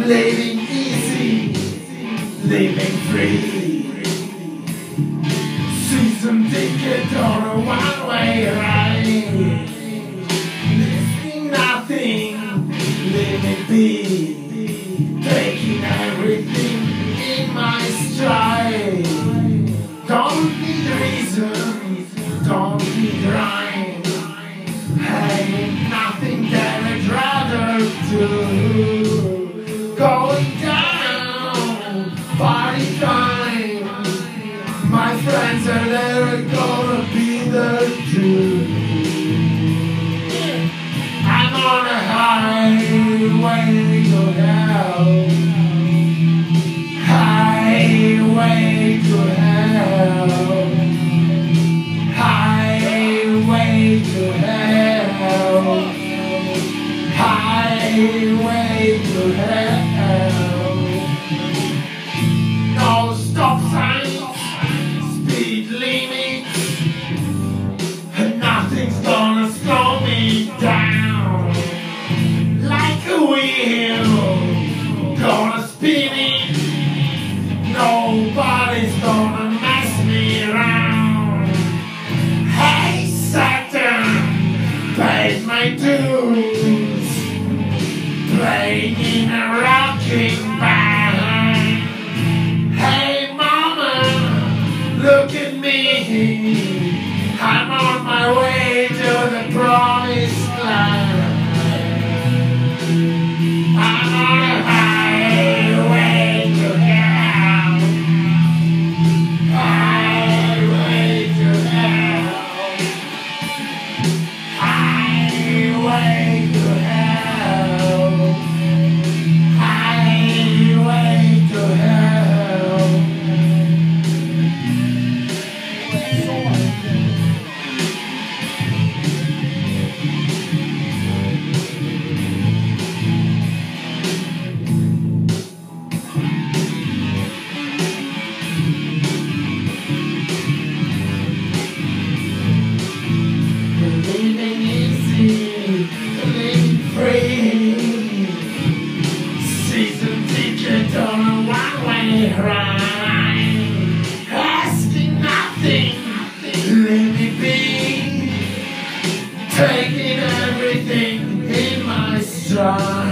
living easy, living free. Season ticket on a one-way ride. Missing nothing, living be, taking everything in my stride. Don't need reasons, don't need rhyme. Ain't nothing that I'd rather do. Going down, party time. My friends are there, gonna be there too. I'm on a highway to hell. Highway to hell. Highway to hell. Highway to hell. No stop signs, speed limits, and nothing's gonna slow me down. Like a wheel, gonna spin it, nobody's gonna mess me around. Hey Saturn, paid my dues, playing in a rocking band. Hey mama, look at me, I'm on my way to the promised land. I'm on a highway to hell. Highway to hell. Highway to hell. Highway to hell. Living easy, living free. Season ticket on a one-way ride. Asking nothing, let me be. Taking everything in my stride.